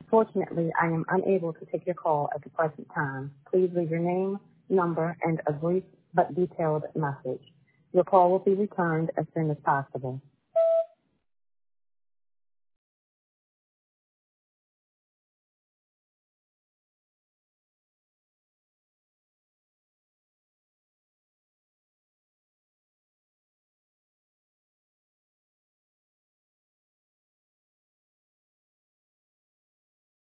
Unfortunately, I am unable to take your call at the present time. Please leave your name, number, and a brief but detailed message. Your call will be returned as soon as possible.